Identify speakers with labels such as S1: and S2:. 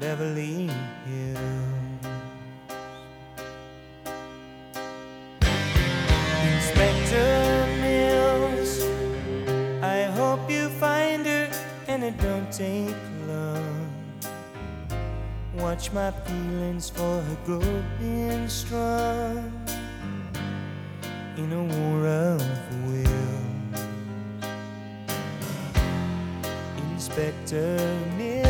S1: Beverly Hills. Inspector Mills, I hope you find her and it don't take long. Watch my feelings for her growing strong in a war of will. Inspector Mills,